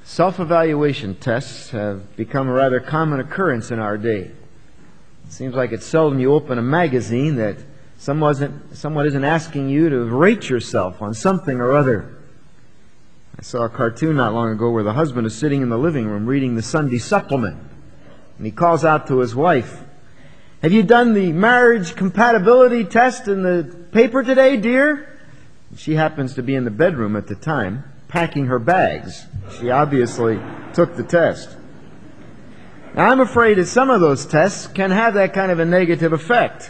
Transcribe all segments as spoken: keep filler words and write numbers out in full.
Self-evaluation tests have become a rather common occurrence in our day. It seems like it's seldom you open a magazine that someone isn't, someone isn't asking you to rate yourself on something or other. I saw a cartoon not long ago where the husband is sitting in the living room reading the Sunday supplement. And he calls out to his wife, "Have you done the marriage compatibility test in the paper today, dear?" She happens to be in the bedroom at the time, packing her bags. She obviously took the test. Now, I'm afraid that some of those tests can have that kind of a negative effect.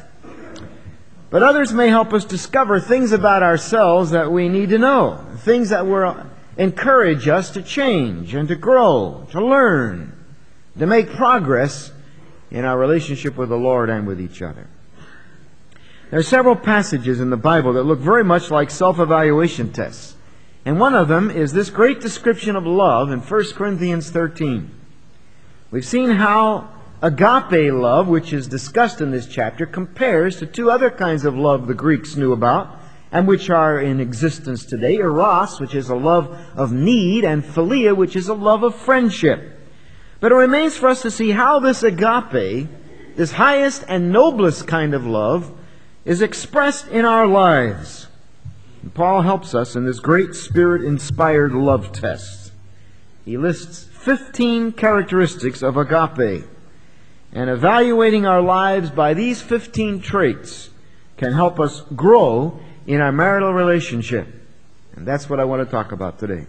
But others may help us discover things about ourselves that we need to know, things that will encourage us to change and to grow, to learn, to make progress in our relationship with the Lord and with each other. There are several passages in the Bible that look very much like self-evaluation tests. And one of them is this great description of love in First Corinthians thirteen. We've seen how agape love, which is discussed in this chapter, compares to two other kinds of love the Greeks knew about and which are in existence today. Eros, which is a love of need, and philia, which is a love of friendship. But it remains for us to see how this agape, this highest and noblest kind of love, is expressed in our lives. And Paul helps us in this great Spirit-inspired love test. He lists fifteen characteristics of agape. And evaluating our lives by these fifteen traits can help us grow in our marital relationship. And that's what I want to talk about today.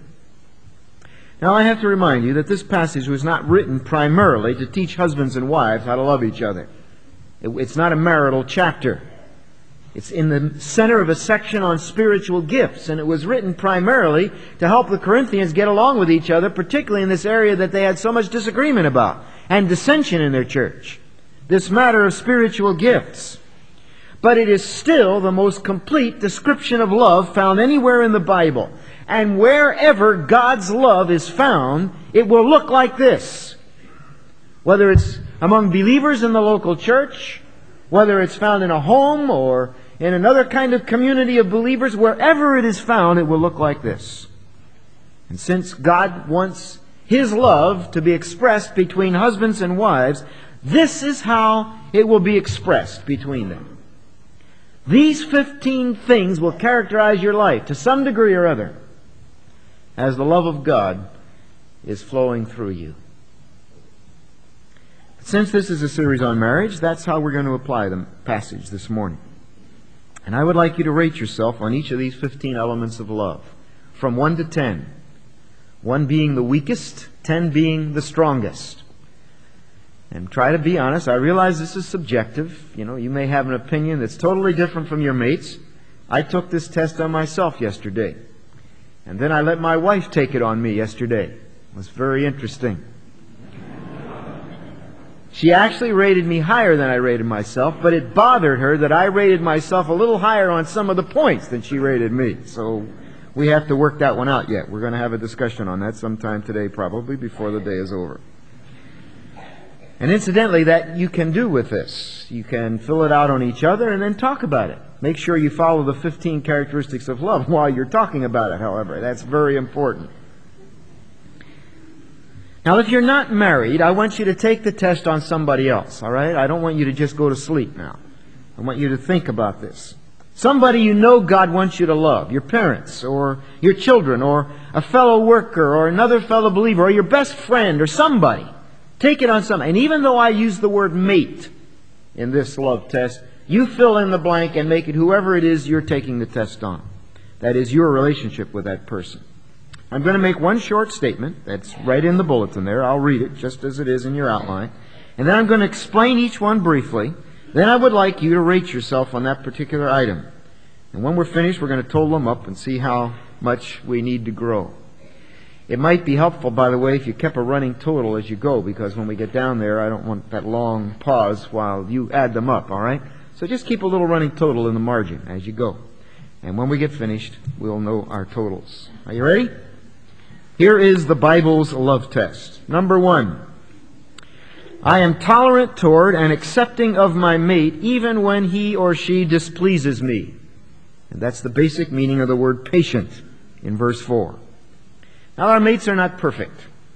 Now, I have to remind you that this passage was not written primarily to teach husbands and wives how to love each other. It's not a marital chapter. It's in the center of a section on spiritual gifts, and it was written primarily to help the Corinthians get along with each other, particularly in this area that they had so much disagreement about and dissension in their church, this matter of spiritual gifts. But it is still the most complete description of love found anywhere in the Bible. And wherever God's love is found, it will look like this. Whether it's among believers in the local church, whether it's found in a home or in another kind of community of believers, wherever it is found, it will look like this. And since God wants His love to be expressed between husbands and wives, this is how it will be expressed between them. These fifteen things will characterize your life to some degree or other as the love of God is flowing through you. Since this is a series on marriage, that's how we're going to apply the passage this morning. And I would like you to rate yourself on each of these fifteen elements of love, from one to ten. one being the weakest, ten being the strongest. And try to be honest. I realize this is subjective. You know, you may have an opinion that's totally different from your mates. I took this test on myself yesterday. And then I let my wife take it on me yesterday. It was very interesting. She actually rated me higher than I rated myself, but it bothered her that I rated myself a little higher on some of the points than she rated me. So we have to work that one out yet. We're going to have a discussion on that sometime today, probably before the day is over. And incidentally, that you can do with this. You can fill it out on each other and then talk about it. Make sure you follow the fifteen characteristics of love while you're talking about it, however. That's very important. Now, if you're not married, I want you to take the test on somebody else, all right? I don't want you to just go to sleep now. I want you to think about this. Somebody you know God wants you to love, your parents or your children or a fellow worker or another fellow believer or your best friend or somebody. Take it on somebody. And even though I use the word mate in this love test, you fill in the blank and make it whoever it is you're taking the test on. That is your relationship with that person. I'm going to make one short statement that's right in the bulletin there. I'll read it just as it is in your outline. And then I'm going to explain each one briefly. Then I would like you to rate yourself on that particular item. And when we're finished, we're going to total them up and see how much we need to grow. It might be helpful, by the way, if you kept a running total as you go, because when we get down there, I don't want that long pause while you add them up, all right? So just keep a little running total in the margin as you go. And when we get finished, we'll know our totals. Are you ready? Here is the Bible's love test. Number one, I am tolerant toward and accepting of my mate even when he or she displeases me. And that's the basic meaning of the word patient in verse four. Now, our mates are not perfect.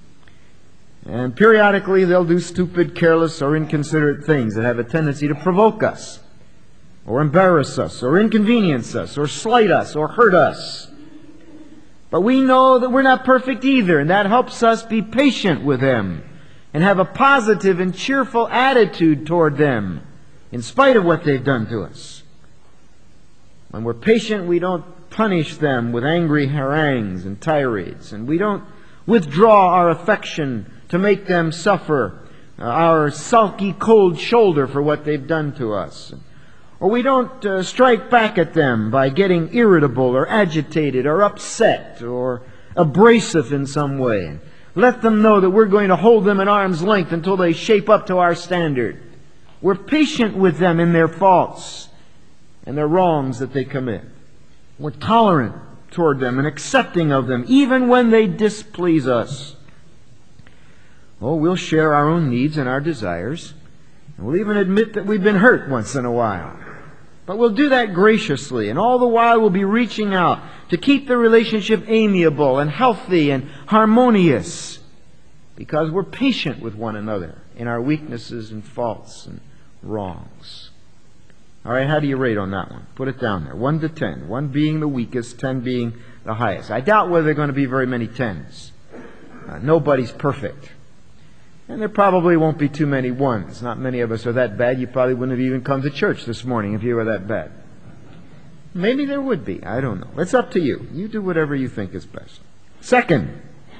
And periodically they'll do stupid, careless, or inconsiderate things that have a tendency to provoke us, or embarrass us, or inconvenience us, or slight us, or hurt us. But we know that we're not perfect either, and that helps us be patient with them and have a positive and cheerful attitude toward them in spite of what they've done to us. When we're patient, we don't punish them with angry harangues and tirades, and we don't withdraw our affection to make them suffer uh, our sulky, cold shoulder for what they've done to us. Or we don't uh, strike back at them by getting irritable or agitated or upset or abrasive in some way. Let them know that we're going to hold them at arm's length until they shape up to our standard. We're patient with them in their faults and their wrongs that they commit. We're tolerant toward them and accepting of them, even when they displease us. Oh, we'll share our own needs and our desires. And we'll even admit that we've been hurt once in a while. But we'll do that graciously, and all the while we'll be reaching out to keep the relationship amiable and healthy and harmonious, because we're patient with one another in our weaknesses and faults and wrongs. All right, how do you rate on that one? Put it down there. One to ten. One being the weakest, ten being the highest. I doubt whether there are going to be very many tens. Uh, nobody's perfect. And there probably won't be too many ones. Not many of us are that bad. You probably wouldn't have even come to church this morning if you were that bad. Maybe there would be. I don't know. It's up to you. You do whatever you think is best. Second,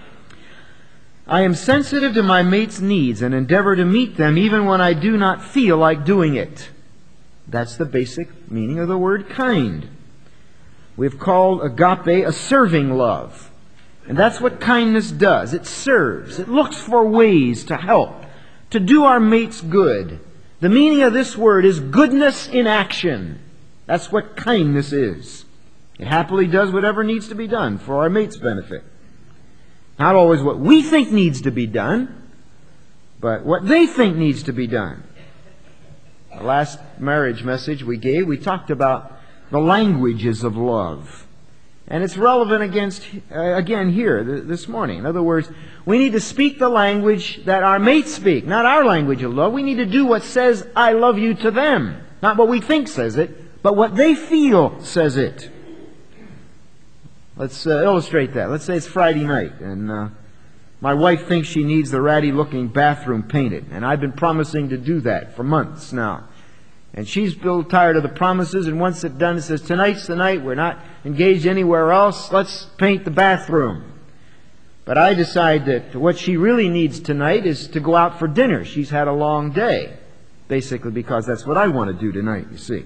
I am sensitive to my mate's needs and endeavor to meet them even when I do not feel like doing it. That's the basic meaning of the word kind. We've called agape a serving love. And that's what kindness does. It serves. It looks for ways to help, to do our mates good. The meaning of this word is goodness in action. That's what kindness is. It happily does whatever needs to be done for our mate's benefit. Not always what we think needs to be done, but what they think needs to be done. The last marriage message we gave, we talked about the languages of love. And it's relevant against, uh, again here th- this morning. In other words, we need to speak the language that our mates speak, not our language of love. We need to do what says, I love you to them. Not what we think says it, but what they feel says it. Let's uh, illustrate that. Let's say it's Friday night, and uh, my wife thinks she needs the ratty-looking bathroom painted, and I've been promising to do that for months now. And she's a little tired of the promises, and once it's done, it says, tonight's the night, we're not engaged anywhere else, let's paint the bathroom. But I decide that what she really needs tonight is to go out for dinner. She's had a long day, basically because that's what I want to do tonight, you see.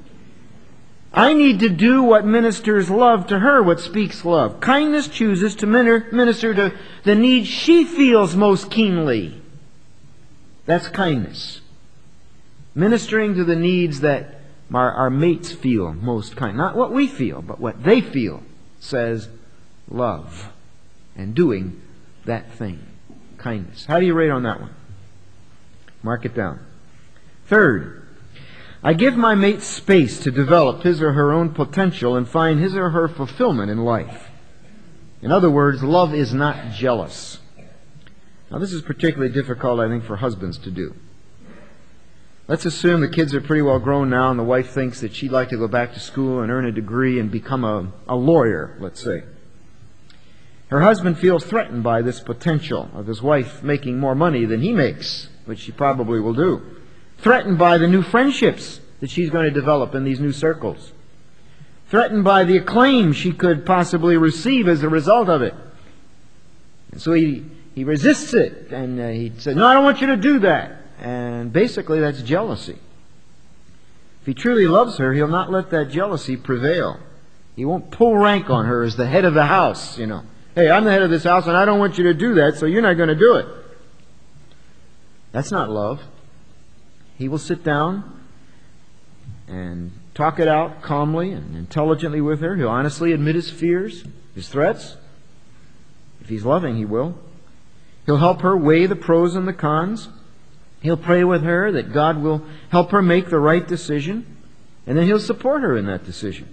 I need to do what ministers love to her, what speaks love. Kindness chooses to minister to the needs she feels most keenly. That's kindness. Ministering to the needs that our, our mates feel most kind. Not what we feel, but what they feel says love. And doing that thing. Kindness. How do you rate on that one? Mark it down. Third, I give my mate space to develop his or her own potential and find his or her fulfillment in life. In other words, love is not jealous. Now this is particularly difficult, I think, for husbands to do. Let's assume the kids are pretty well grown now and the wife thinks that she'd like to go back to school and earn a degree and become a, a lawyer, let's say. Her husband feels threatened by this potential of his wife making more money than he makes, which she probably will do. Threatened by the new friendships that she's going to develop in these new circles. Threatened by the acclaim she could possibly receive as a result of it. And so he, he resists it, and uh, he says, no, I don't want you to do that. And basically that's jealousy. If he truly loves her, he'll not let that jealousy prevail. He won't pull rank on her as the head of the house, you know. Hey, I'm the head of this house and I don't want you to do that, so you're not going to do it. That's not love. He will sit down and talk it out calmly and intelligently with her. He'll honestly admit his fears, his threats. If he's loving, he will. He'll help her weigh the pros and the cons. He'll pray with her that God will help her make the right decision, and then he'll support her in that decision.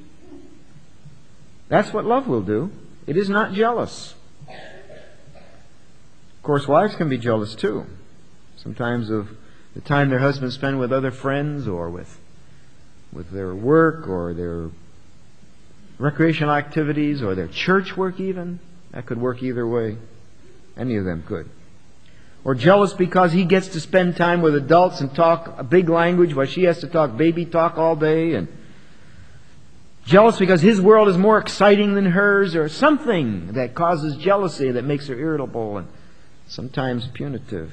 That's what love will do. It is not jealous. course, wives can be jealous too. Sometimes of the time their husbands spend with other friends or with, with their work or their recreational activities or their church work even. That could work either way. Any of them could. Or jealous because he gets to spend time with adults and talk a big language while she has to talk baby talk all day. And jealous because his world is more exciting than hers, or something that causes jealousy that makes her irritable and sometimes punitive.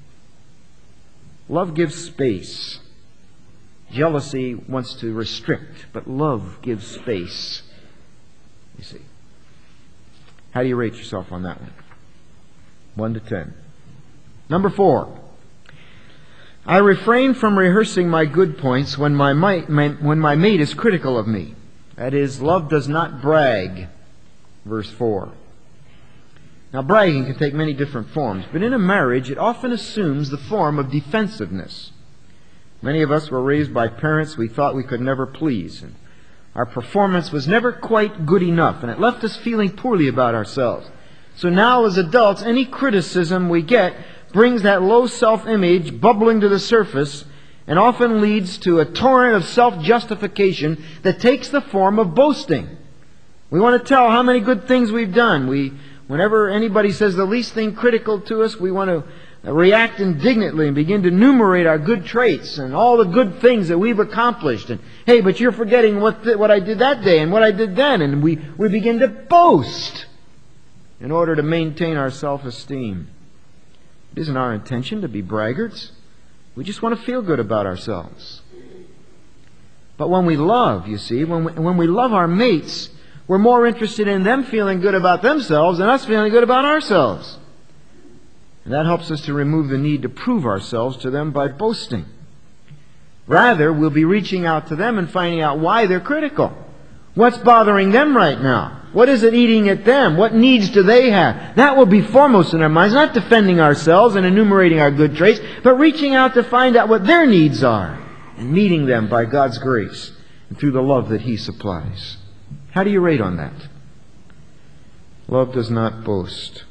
Love gives space. Jealousy wants to restrict, but love gives space. You see. How do you rate yourself on that one? One to ten. Number four. I refrain from rehearsing my good points when my, mate, my, when my mate is critical of me. That is, love does not brag. Verse four. Now, bragging can take many different forms, but in a marriage it often assumes the form of defensiveness. Many of us were raised by parents we thought we could never please, and our performance was never quite good enough, and it left us feeling poorly about ourselves. So now, as adults, any criticism we get brings that low self-image bubbling to the surface and often leads to a torrent of self-justification that takes the form of boasting. We want to tell how many good things we've done. We, whenever anybody says the least thing critical to us, we want to react indignantly and begin to enumerate our good traits and all the good things that we've accomplished. And, hey, but you're forgetting what, th- what I did that day and what I did then. And we, we begin to boast in order to maintain our self-esteem. It isn't our intention to be braggarts. We just want to feel good about ourselves. But when we love, you see, when we, when we love our mates, we're more interested in them feeling good about themselves than us feeling good about ourselves. And that helps us to remove the need to prove ourselves to them by boasting. Rather, we'll be reaching out to them and finding out why they're critical. What's bothering them right now? What is it eating at them? What needs do they have? That will be foremost in our minds, not defending ourselves and enumerating our good traits, but reaching out to find out what their needs are and meeting them by God's grace and through the love that He supplies. How do you rate on that? Love does not boast.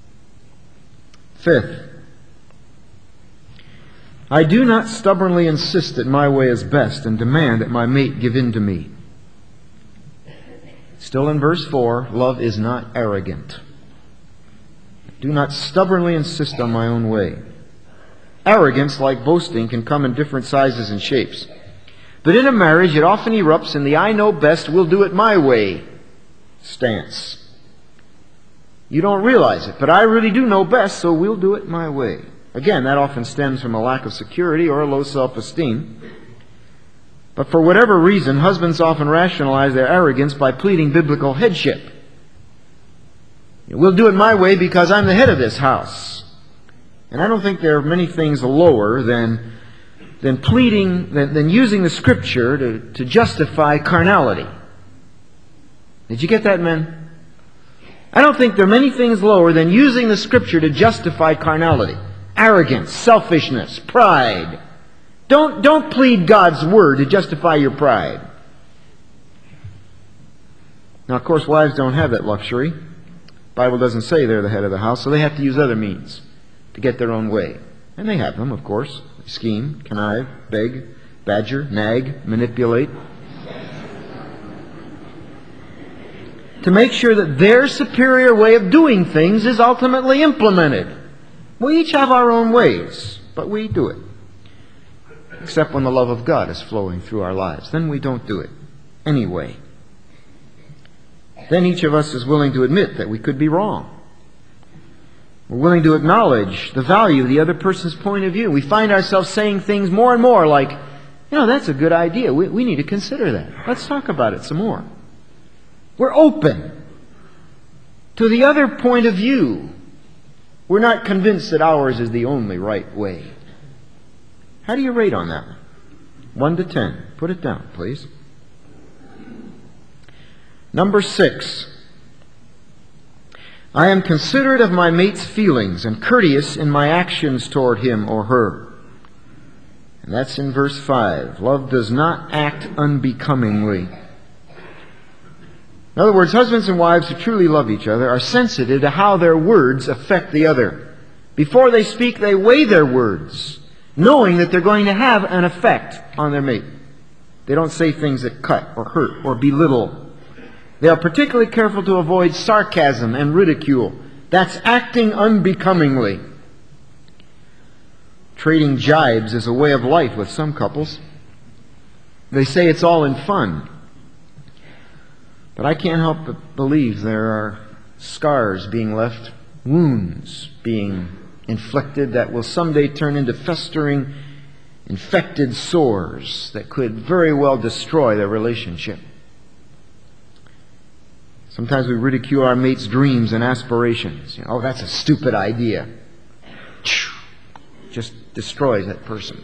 Fifth, I do not stubbornly insist that my way is best and demand that my mate give in to me. Still in verse four, love is not arrogant. Do not stubbornly insist on my own way. Arrogance, like boasting, can come in different sizes and shapes. But in a marriage, it often erupts in the I know best, we'll do it my way stance. You don't realize it, but I really do know best, so we'll do it my way. Again, that often stems from a lack of security or a low self-esteem. But for whatever reason, husbands often rationalize their arrogance by pleading biblical headship. We'll do it my way because I'm the head of this house. And I don't think there are many things lower than, than pleading, than, than using the Scripture to, to justify carnality. Did you get that, men? I don't think there are many things lower than using the Scripture to justify carnality. Arrogance, selfishness, pride. Don't, don't plead God's Word to justify your pride. Now, of course, wives don't have that luxury. The Bible doesn't say they're the head of the house, so they have to use other means to get their own way. And they have them, of course. Scheme, connive, beg, badger, nag, manipulate. To make sure that their superior way of doing things is ultimately implemented. We each have our own ways, but we do it. Except when the love of God is flowing through our lives. Then we don't do it anyway. Then each of us is willing to admit that we could be wrong. We're willing to acknowledge the value of the other person's point of view. We find ourselves saying things more and more like, you know, that's a good idea. We, we need to consider that. Let's talk about it some more. We're open to the other point of view. We're not convinced that ours is the only right way. How do you rate on that? One to ten. Put it down, please. Number six. I am considerate of my mate's feelings and courteous in my actions toward him or her. And that's in verse five. Love does not act unbecomingly. In other words, husbands and wives who truly love each other are sensitive to how their words affect the other. Before they speak, they weigh their words, knowing that they're going to have an effect on their mate. They don't say things that cut or hurt or belittle. They are particularly careful to avoid sarcasm and ridicule. That's acting unbecomingly. Trading jibes is a way of life with some couples. They say it's all in fun. But I can't help but believe there are scars being left, wounds being inflicted that will someday turn into festering, infected sores that could very well destroy their relationship. Sometimes we ridicule our mate's dreams and aspirations. You know, oh, that's a stupid idea. Just destroys that person.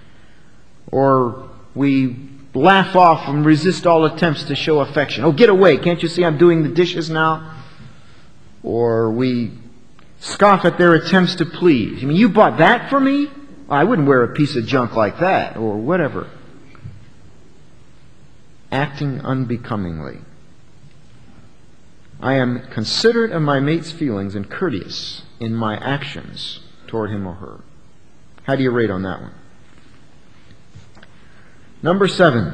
Or we laugh off and resist all attempts to show affection. Oh, get away. Can't you see I'm doing the dishes now? Or we scoff at their attempts to please. You mean, you bought that for me? I wouldn't wear a piece of junk like that, or whatever. Acting unbecomingly. I am considerate of my mate's feelings and courteous in my actions toward him or her. How do you rate on that one? Number seven.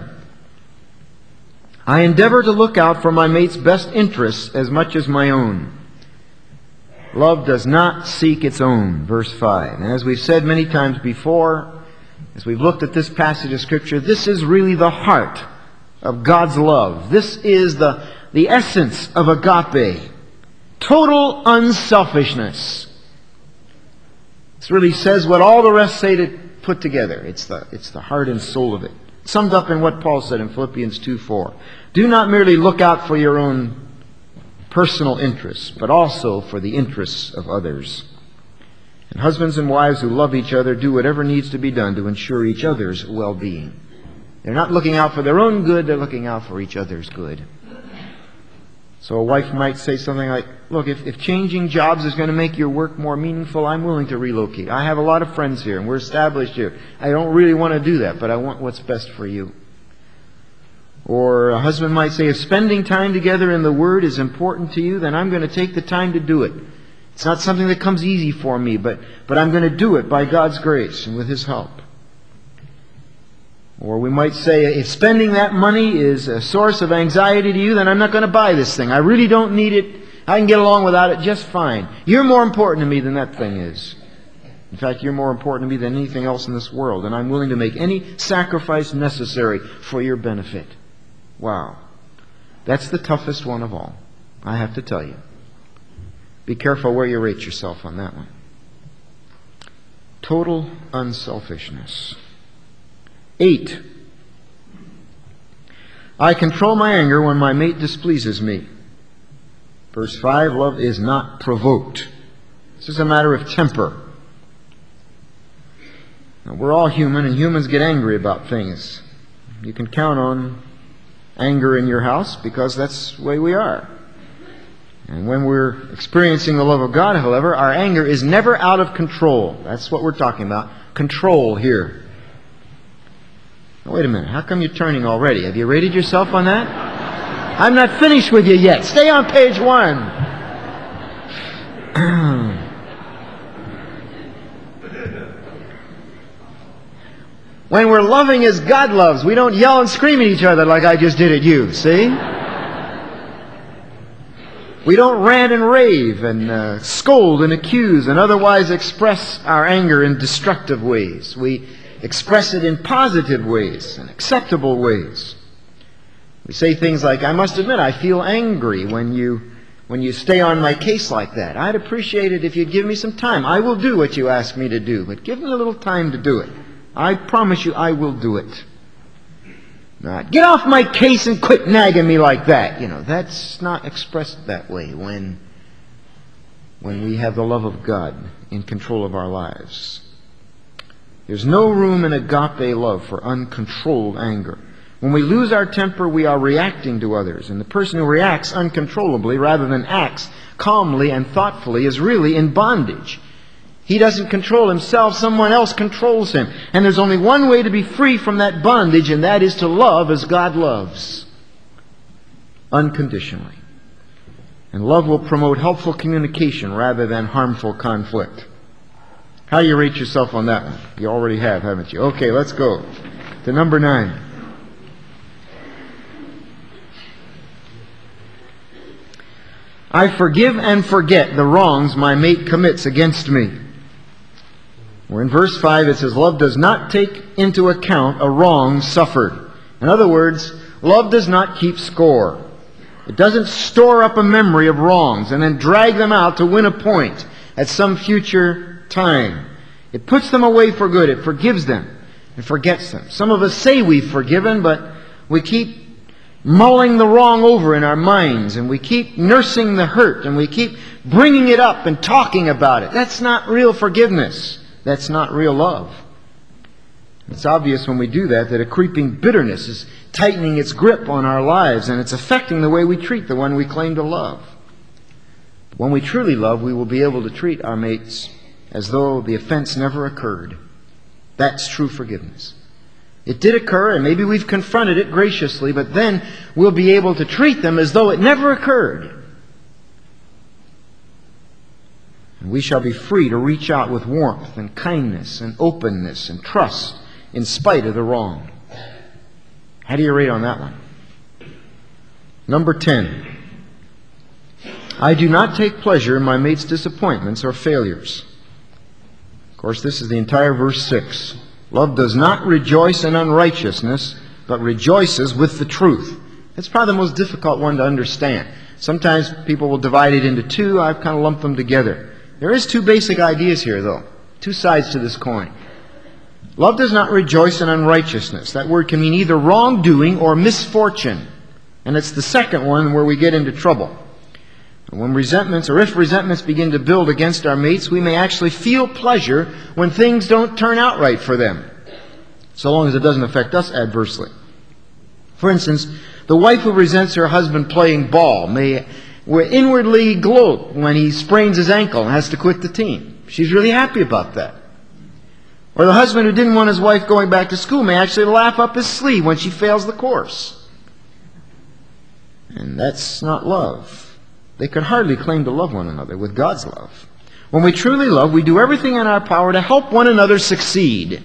I endeavor to look out for my mate's best interests as much as my own. Love does not seek its own, verse five. And as we've said many times before, as we've looked at this passage of Scripture, this is really the heart of God's love. This is the, the essence of agape. Total unselfishness. This really says what all the rest say to put together. It's the, it's the heart and soul of it. Summed up in what Paul said in Philippians two four. Do not merely look out for your own personal interests, but also for the interests of others. And husbands and wives who love each other do whatever needs to be done to ensure each other's well-being. They're not looking out for their own good, they're looking out for each other's good. So a wife might say something like, look, if, if changing jobs is going to make your work more meaningful, I'm willing to relocate. I have a lot of friends here and we're established here. I don't really want to do that, but I want what's best for you. Or a husband might say, if spending time together in the Word is important to you, then I'm going to take the time to do it. It's not something that comes easy for me, but, but I'm going to do it by God's grace and with His help. Or we might say, if spending that money is a source of anxiety to you, then I'm not going to buy this thing. I really don't need it. I can get along without it just fine. You're more important to me than that thing is. In fact, you're more important to me than anything else in this world, and I'm willing to make any sacrifice necessary for your benefit. Wow. That's the toughest one of all, I have to tell you. Be careful where you rate yourself on that one. Total unselfishness. Eight. I control my anger when my mate displeases me. Verse five, love is not provoked. This is a matter of temper. Now, we're all human, and humans get angry about things. You can count on anger in your house because that's the way we are. And when we're experiencing the love of God, however, our anger is never out of control. That's what we're talking about. Control here. Now, wait a minute. How come you're turning already? Have you rated yourself on that? I'm not finished with you yet. Stay on page one. When we're loving as God loves, we don't yell and scream at each other like I just did at you, see? We don't rant and rave and uh, scold and accuse and otherwise express our anger in destructive ways. We express it in positive ways and acceptable ways. We say things like, I must admit, I feel angry when you when you stay on my case like that. I'd appreciate it if you'd give me some time. I will do what you ask me to do, but give me a little time to do it. I promise you I will do it. Not, get off my case and quit nagging me like that. You know, that's not expressed that way when, when we have the love of God in control of our lives. There's no room in agape love for uncontrolled anger. When we lose our temper, we are reacting to others. And the person who reacts uncontrollably rather than acts calmly and thoughtfully is really in bondage. He doesn't control himself, someone else controls him. And there's only one way to be free from that bondage, and that is to love as God loves. Unconditionally. And love will promote helpful communication rather than harmful conflict. How do you rate yourself on that one? You already have, haven't you? Okay, let's go to number nine. I forgive and forget the wrongs my mate commits against me. Or in verse five it says, love does not take into account a wrong suffered. In other words, love does not keep score. It doesn't store up a memory of wrongs and then drag them out to win a point at some future time. It puts them away for good. It forgives them and forgets them. Some of us say we've forgiven, but we keep mulling the wrong over in our minds, and we keep nursing the hurt, and we keep bringing it up and talking about it. That's not real forgiveness. That's not real love. It's obvious when we do that that a creeping bitterness is tightening its grip on our lives, and it's affecting the way we treat the one we claim to love. But when we truly love, we will be able to treat our mates as though the offense never occurred. That's true forgiveness. It did occur, and maybe we've confronted it graciously, but then we'll be able to treat them as though it never occurred. And we shall be free to reach out with warmth and kindness and openness and trust in spite of the wrong. How do you rate on that one? Number ten. I do not take pleasure in my mate's disappointments or failures. Of course, this is the entire verse six. Love does not rejoice in unrighteousness, but rejoices with the truth. It's probably the most difficult one to understand. Sometimes people will divide it into two. I've kind of lumped them together. There is two basic ideas here, though. Two sides to this coin. Love does not rejoice in unrighteousness. That word can mean either wrongdoing or misfortune. And it's the second one where we get into trouble. When resentments, or if resentments begin to build against our mates, we may actually feel pleasure when things don't turn out right for them, so long as it doesn't affect us adversely. For instance, the wife who resents her husband playing ball may inwardly gloat when he sprains his ankle and has to quit the team. She's really happy about that. Or the husband who didn't want his wife going back to school may actually laugh up his sleeve when she fails the course. And that's not love. They could hardly claim to love one another with God's love. When we truly love, we do everything in our power to help one another succeed.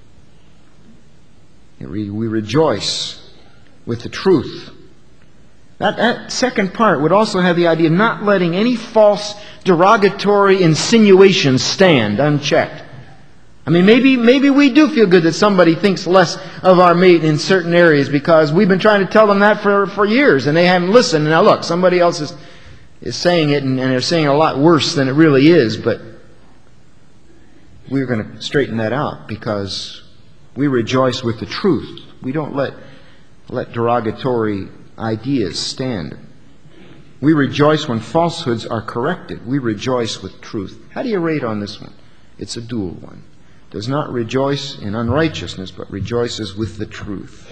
We rejoice with the truth. That, that second part would also have the idea of not letting any false derogatory insinuations stand unchecked. I mean, maybe maybe we do feel good that somebody thinks less of our mate in certain areas because we've been trying to tell them that for, for years and they haven't listened. And now look, somebody else is, is saying it and, and they're saying it a lot worse than it really is. But we're going to straighten that out because we rejoice with the truth. We don't let, let derogatory ideas stand. We rejoice when falsehoods are corrected. We rejoice with truth. How do you rate on this one? It's a dual one. Does not rejoice in unrighteousness, but rejoices with the truth.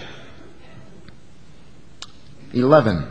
Eleven.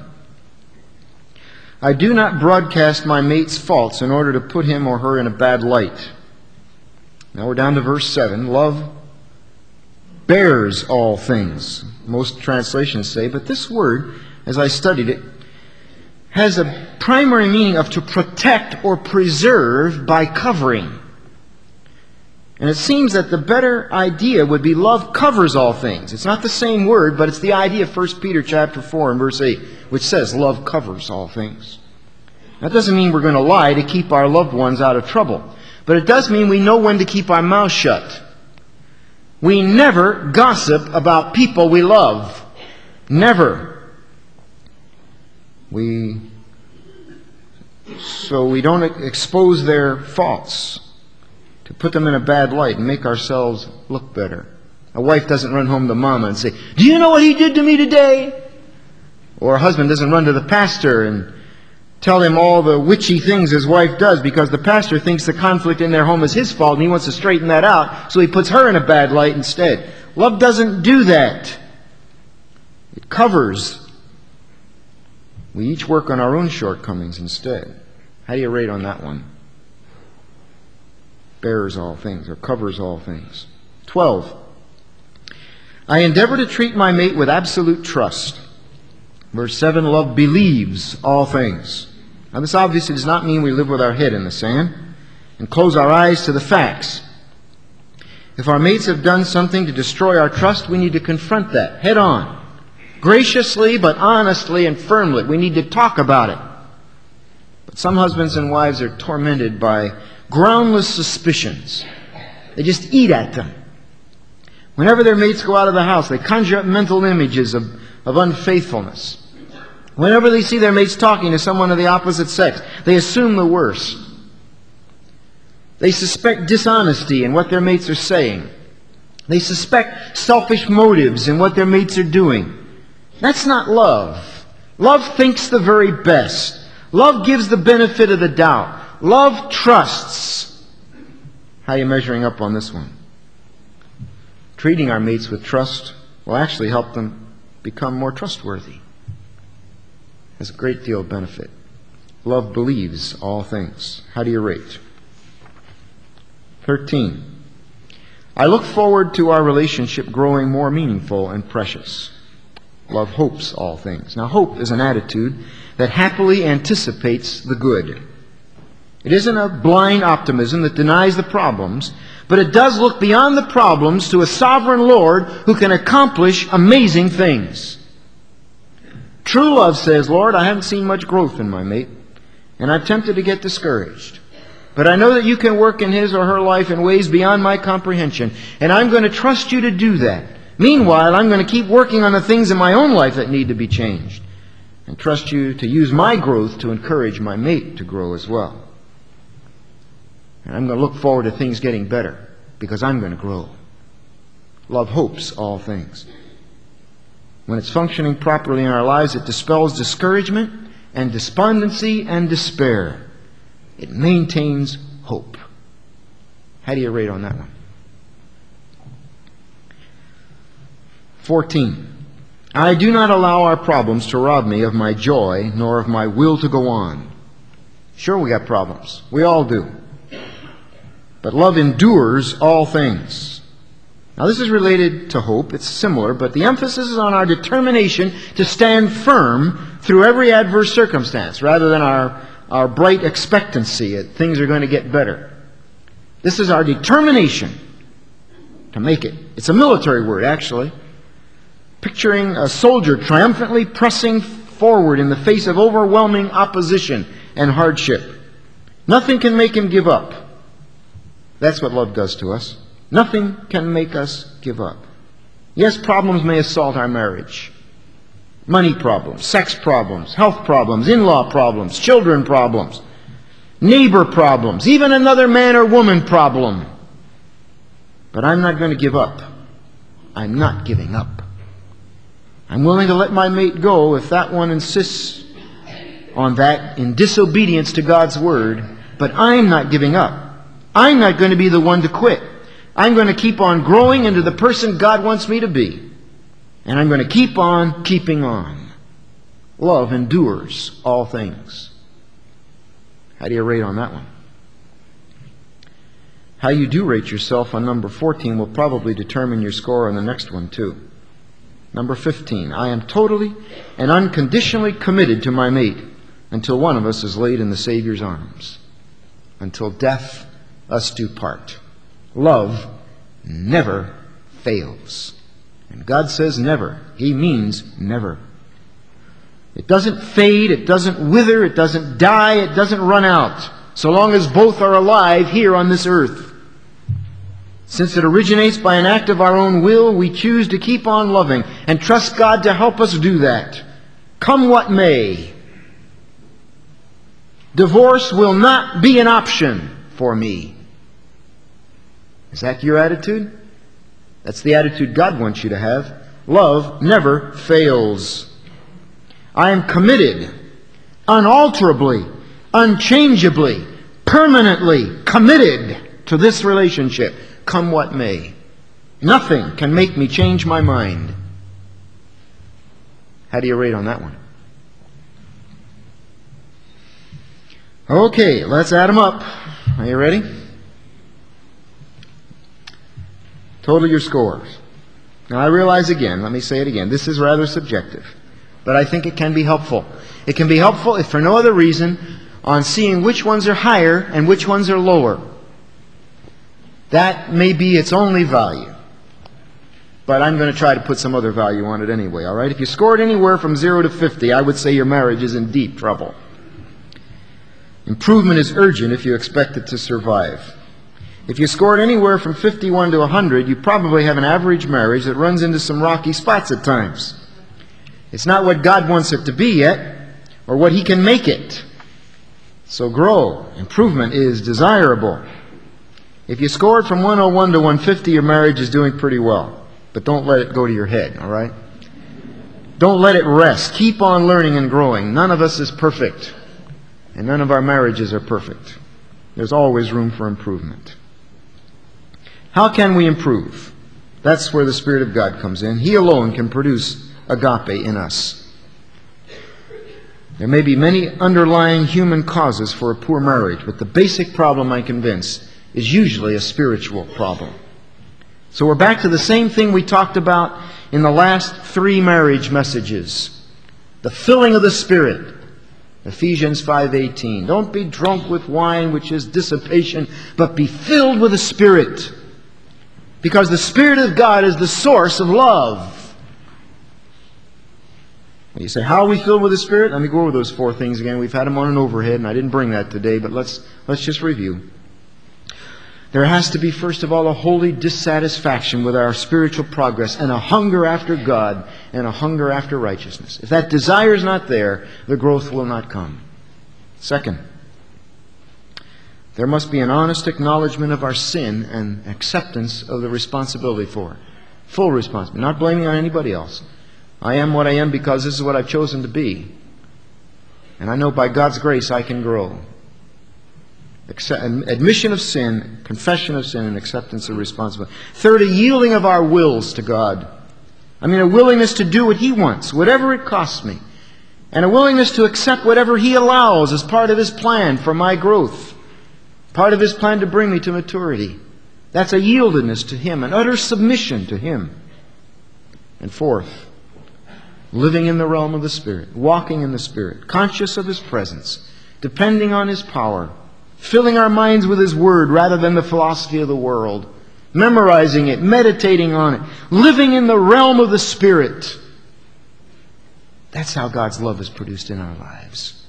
I do not broadcast my mate's faults in order to put him or her in a bad light. Now we're down to verse seven. Love bears all things. Most translations say, but this word, as I studied it, has a primary meaning of to protect or preserve by covering. And it seems that the better idea would be love covers all things. It's not the same word, but it's the idea of First Peter chapter four and verse eight, which says love covers all things. That doesn't mean we're going to lie to keep our loved ones out of trouble. But it does mean we know when to keep our mouth shut. We never gossip about people we love. Never. We, so we don't expose their faults, to put them in a bad light and make ourselves look better. A wife doesn't run home to mama and say, do you know what he did to me today? Or a husband doesn't run to the pastor and tell him all the witchy things his wife does because the pastor thinks the conflict in their home is his fault and he wants to straighten that out, so he puts her in a bad light instead. Love doesn't do that. It covers. We each work on our own shortcomings instead. How do you rate on that one? Bears all things, or covers all things. Twelve. I endeavor to treat my mate with absolute trust. Verse seven, love believes all things. Now this obviously does not mean we live with our head in the sand and close our eyes to the facts. If our mates have done something to destroy our trust, we need to confront that head on. Graciously, but honestly and firmly. We need to talk about it. But some husbands and wives are tormented by groundless suspicions. They just eat at them. Whenever their mates go out of the house, they conjure up mental images of, of unfaithfulness. Whenever they see their mates talking to someone of the opposite sex, they assume the worst. They suspect dishonesty in what their mates are saying. They suspect selfish motives in what their mates are doing. That's not love. Love thinks the very best. Love gives the benefit of the doubt. Love trusts. How are you measuring up on this one? Treating our mates with trust will actually help them become more trustworthy. Has a great deal of benefit. Love believes all things. How do you rate? thirteen. I look forward to our relationship growing more meaningful and precious. Love hopes all things. Now, hope is an attitude that happily anticipates the good. It isn't a blind optimism that denies the problems, but it does look beyond the problems to a sovereign Lord who can accomplish amazing things. True love says, Lord, I haven't seen much growth in my mate, and I'm tempted to get discouraged. But I know that you can work in his or her life in ways beyond my comprehension, and I'm going to trust you to do that. Meanwhile, I'm going to keep working on the things in my own life that need to be changed, and trust you to use my growth to encourage my mate to grow as well. And I'm going to look forward to things getting better, because I'm going to grow. Love hopes all things. When it's functioning properly in our lives, it dispels discouragement and despondency and despair. It maintains hope. How do you rate on that one? fourteen. I do not allow our problems to rob me of my joy, nor of my will to go on. Sure, we got problems. We all do. But love endures all things. Now, this is related to hope. It's similar, but the emphasis is on our determination to stand firm through every adverse circumstance, rather than our, our bright expectancy that things are going to get better. This is our determination to make it. It's a military word, actually. Picturing a soldier triumphantly pressing forward in the face of overwhelming opposition and hardship. Nothing can make him give up. That's what love does to us. Nothing can make us give up. Yes, problems may assault our marriage. Money problems, sex problems, health problems, in-law problems, children problems, neighbor problems, even another man or woman problem. But I'm not going to give up. I'm not giving up. I'm willing to let my mate go if that one insists on that in disobedience to God's word, but I'm not giving up. I'm not going to be the one to quit. I'm going to keep on growing into the person God wants me to be. And I'm going to keep on keeping on. Love endures all things. How do you rate on that one? How you do rate yourself on number fourteen will probably determine your score on the next one too. Number fifteen. I am totally and unconditionally committed to my mate until one of us is laid in the Savior's arms. Until death us do part. Love never fails. And God says never. He means never. It doesn't fade, it doesn't wither, it doesn't die, it doesn't run out, so long as both are alive here on this earth. Since it originates by an act of our own will, we choose to keep on loving and trust God to help us do that. Come what may. Divorce will not be an option for me. Is that your attitude? That's the attitude God wants you to have. Love never fails. I am committed, unalterably, unchangeably, permanently committed to this relationship, come what may. Nothing can make me change my mind. How do you rate on that one? Okay, let's add them up. Are you ready? Total your scores. Now I realize again, let me say it again, this is rather subjective, but I think it can be helpful. It can be helpful, if for no other reason, on seeing which ones are higher and which ones are lower. That may be its only value. But I'm going to try to put some other value on it anyway, all right? If you scored anywhere from zero to fifty, I would say your marriage is in deep trouble. Improvement is urgent if you expect it to survive. If you scored anywhere from fifty-one to one hundred, you probably have an average marriage that runs into some rocky spots at times. It's not what God wants it to be yet, or what He can make it. So grow. Improvement is desirable. If you scored from one oh one to one fifty, your marriage is doing pretty well. But don't let it go to your head, all right? Don't let it rest. Keep on learning and growing. None of us is perfect. And none of our marriages are perfect. There's always room for improvement. How can we improve? That's where the Spirit of God comes in. He alone can produce agape in us. There may be many underlying human causes for a poor marriage, but the basic problem, I'm convinced, is usually a spiritual problem. So we're back to the same thing we talked about in the last three marriage messages. The filling of the Spirit. Ephesians five eighteen. Don't be drunk with wine, which is dissipation, but be filled with the Spirit. Because the Spirit of God is the source of love. You say, how are we filled with the Spirit? Let me go over those four things again. We've had them on an overhead, and I didn't bring that today, but let's, let's just review. There has to be, first of all, a holy dissatisfaction with our spiritual progress and a hunger after God and a hunger after righteousness. If that desire is not there, the growth will not come. Second, there must be an honest acknowledgement of our sin and acceptance of the responsibility for it. Full responsibility. Not blaming on anybody else. I am what I am because this is what I've chosen to be. And I know by God's grace I can grow. Admission of sin, confession of sin, and acceptance of responsibility. Third, a yielding of our wills to God. I mean, a willingness to do what He wants, whatever it costs me. And a willingness to accept whatever He allows as part of His plan for my growth. Part of His plan to bring me to maturity. That's a yieldedness to Him, an utter submission to Him. And fourth, living in the realm of the Spirit, walking in the Spirit, conscious of His presence, depending on His power, filling our minds with His Word rather than the philosophy of the world, memorizing it, meditating on it, living in the realm of the Spirit. That's how God's love is produced in our lives.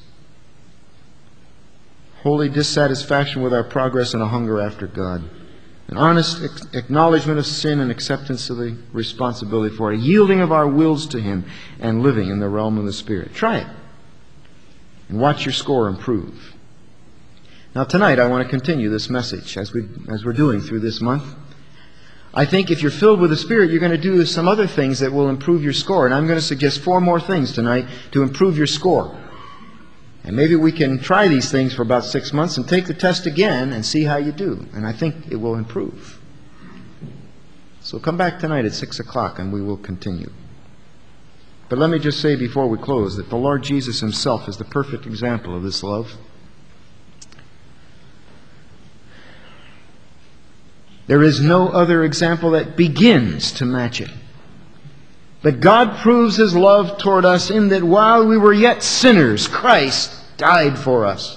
Holy dissatisfaction with our progress and a hunger after God. An honest acknowledgement of sin and acceptance of the responsibility for it. A yielding of our wills to Him and living in the realm of the Spirit. Try it. And watch your score improve. Now tonight I want to continue this message as, we, as we're doing through this month. I think if you're filled with the Spirit, you're going to do some other things that will improve your score. And I'm going to suggest four more things tonight to improve your score. And maybe we can try these things for about six months and take the test again and see how you do. And I think it will improve. So come back tonight at six o'clock and we will continue. But let me just say before we close that the Lord Jesus Himself is the perfect example of this love. There is no other example that begins to match it. But God proves His love toward us in that while we were yet sinners, Christ died for us.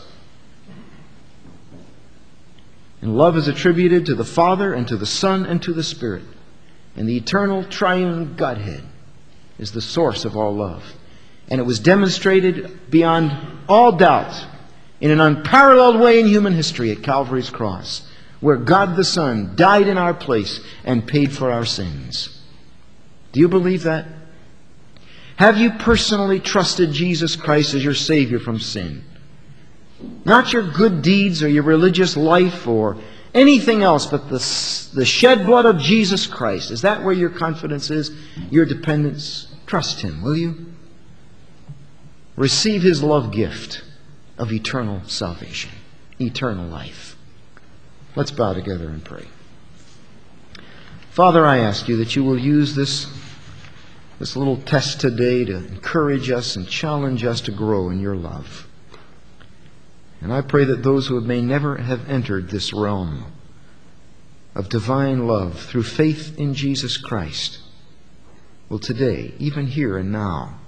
And love is attributed to the Father and to the Son and to the Spirit. And the eternal triune Godhead is the source of all love. And it was demonstrated beyond all doubt in an unparalleled way in human history at Calvary's cross, where God the Son died in our place and paid for our sins. Do you believe that? Have you personally trusted Jesus Christ as your Savior from sin? Not your good deeds or your religious life or anything else, but the, the shed blood of Jesus Christ. Is that where your confidence is? Your dependence? Trust Him, will you? Receive His love gift of eternal salvation, eternal life. Let's bow together and pray. Father, I ask You that You will use this, this little test today to encourage us and challenge us to grow in Your love. And I pray that those who may never have entered this realm of divine love through faith in Jesus Christ will today, even here and now,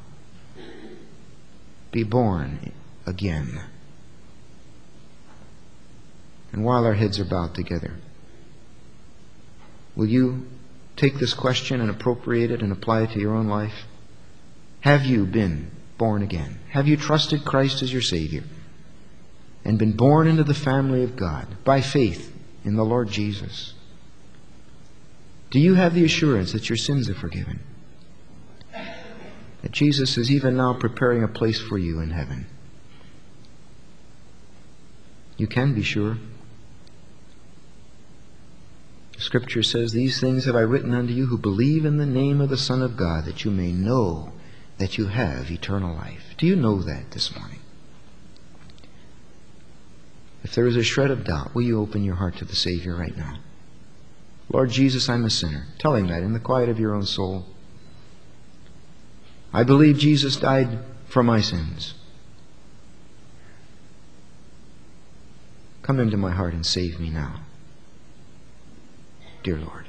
be born again. And while our heads are bowed together, Will you take this question and appropriate it and apply it to your own life? Have you been born again? Have you trusted Christ as your Savior and been born into the family of God by faith in the Lord Jesus? Do you have the assurance that your sins are forgiven? That Jesus is even now preparing a place for you in heaven? You can be sure. Scripture says, "These things have I written unto you who believe in the name of the Son of God, that you may know that you have eternal life." Do you know that this morning? If there is a shred of doubt, will you open your heart to the Savior right now? Lord Jesus, I'm a sinner. Tell Him that in the quiet of your own soul. I believe Jesus died for my sins. Come into my heart and save me now, dear Lord.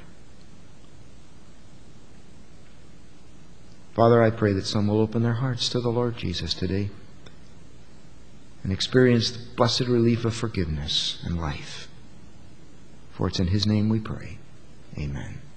Father, I pray that some will open their hearts to the Lord Jesus today and experience the blessed relief of forgiveness and life. For it's in His name we pray. Amen.